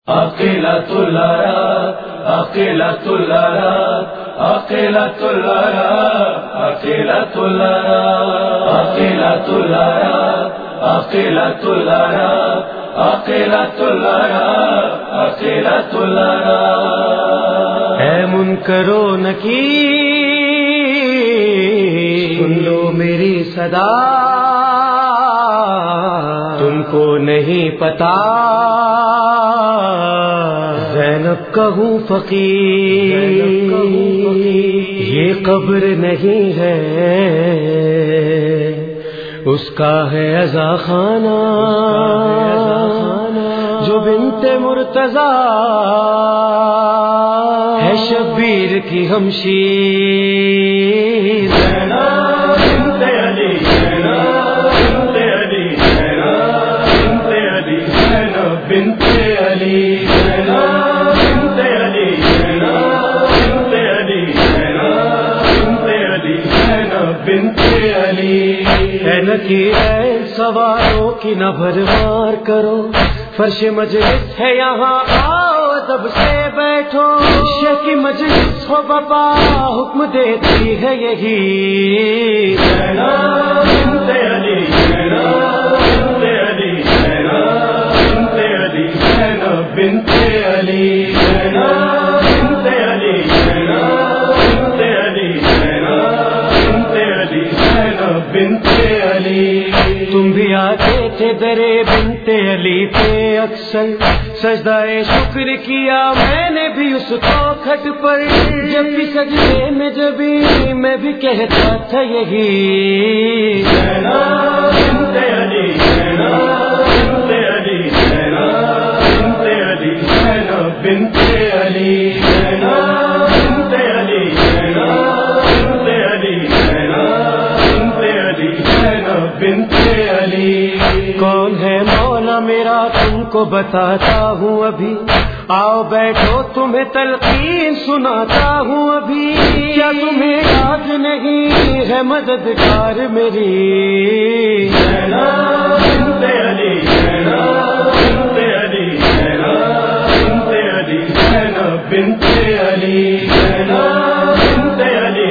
عقیلۃ الارا عقیلۃ الارا عقیلۃ الارا عقیلۃ الارا عقیلۃ الارا عقیلۃ الارا عقیلۃ الارا عقیلۃ الارا۔ اے منکر و نکیر سن لو میری صدا، تم کو نہیں پتا زینب کا ہوں فقیر، یہ قبر نہیں ہے اس کا ہے عزا خانہ، جو بنت مرتضی ہے شبیر کی ہمشیر، زینب بنت علی، زینب بنت علی، زینب بنت علی، زینب بنت علی، زینب بنت علی، زینب بنت علی۔ اے نکیر سوالوں کی نہ بھرمار کرو، فرش مجلس ہے یہاں آؤ ادب سے بیٹھو، شیخ کی مجلس ہو بابا حکم دیتی ہے یہی، زینب بنت علی، زینب بنت علی، زینب بنت علی، زینب بنت علی۔ تم بھی آتے تھے درے بنت علی پہ اکثر، سجدہ شکر کیا میں نے بھی اس کو کھٹ پر، جب بھی سجدے میں جبھی میں بھی کہتا تھا یہی، زینب بنت علی، زینب بنت علی، زینب بنت علی، زینب بنت علی۔ کون ہے مولا میرا تم کو بتاتا ہوں ابھی، آؤ بیٹھو تمہیں تلقین سناتا ہوں ابھی، کیا تمہیں یاد نہیں ہے مددگار میری، زینب بنت علی، زینب بنت علی، زینب بنت علی،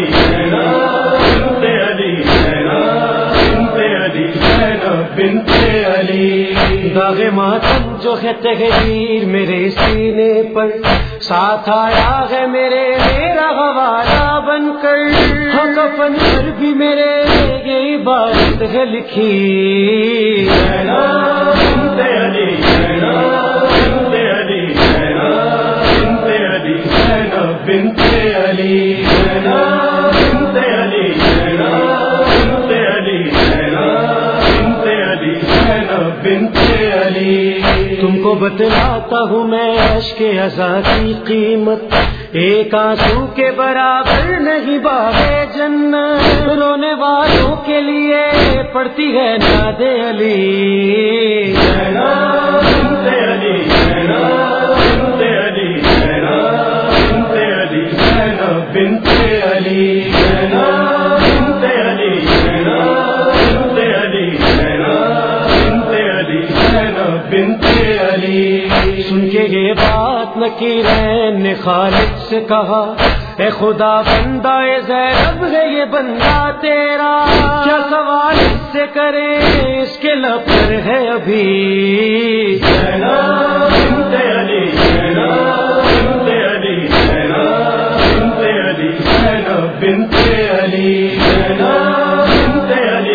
زینب بنت علی۔ داغ ماتم جو ہے تحریر میرے سینے پر، ساتھ آیا ہے میرا حوالہ بن کر، کفن پر بھی میرے یہ عبارت ہے لکھی، زینب بنت علی، زینب بنت علی، زینب بنت علی۔ تم کو بتلاتا ہوں میں عشق ازا کی قیمت، ایک آنسو کے برابر نہیں باب جنت، رونے والوں کے لیے پڑتی ہے ناد علی، زینب بنت علی، زینب بنت علی، زینب بنت علی۔ سن کے یہ بات نکیرین نے خالد سے کہا، اے خدا بندہ زینب ہے یہ بندہ تیرا، کیا سوال اس سے کرے اس کے لب پر ہے ابھی، زینب بنت علی، زینب بنت علی، زینب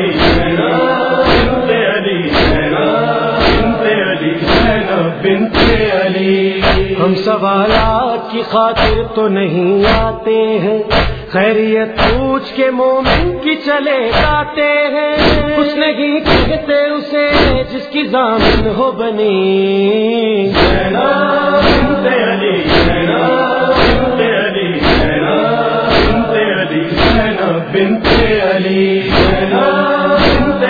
بنت علی۔ ہم سوالات کی خاطر تو نہیں آتے ہیں، خیریت پوچھ کے مومن کی چلے جاتے ہیں، کچھ نہیں کہتے اسے جس کی ضامن ہو بنی، زینب بنت علی، زینب بنت علی، زینب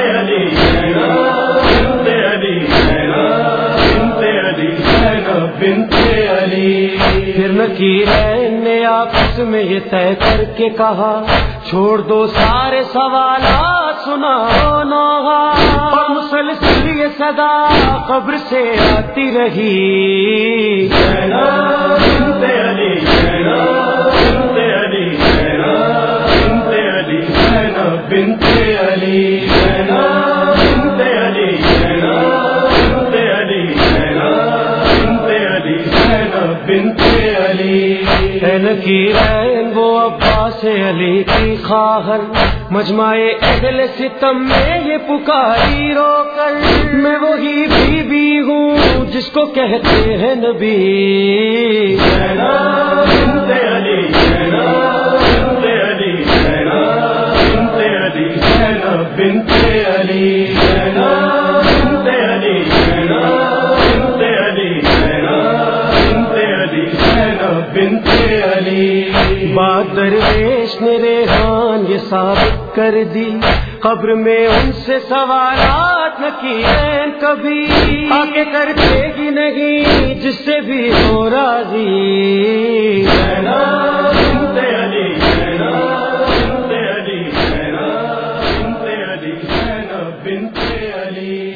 بنت علی۔ پھر نکیرین نے آپس میں یہ طے کر کے کہا، چھوڑ دو سارے سوالات سناؤ نوحہ، اور مسلسل یہ صدا قبر سے آتی رہی، ذکیرین وہ عباس علی کی خواہر مجمع اہل ستم میں یہ پکاری رو کر میں وہی بی بی ہوں جس کو کہتے ہیں نبی زینب بنت علی زینب بنت علی زینب بنت علی زینب بنت علی زینب بنت علی زینب بنت علی زینب بنت علی بات درویش نے ریحان یہ ثابت کر دی قبر میں ان سے سوالات نہ کیے کبھی آ کے کرتے ہی نہیں جس سے بھی ہو راضی زینب بنت علی زینب بنت علی زینب بنت علی زینب بنت علی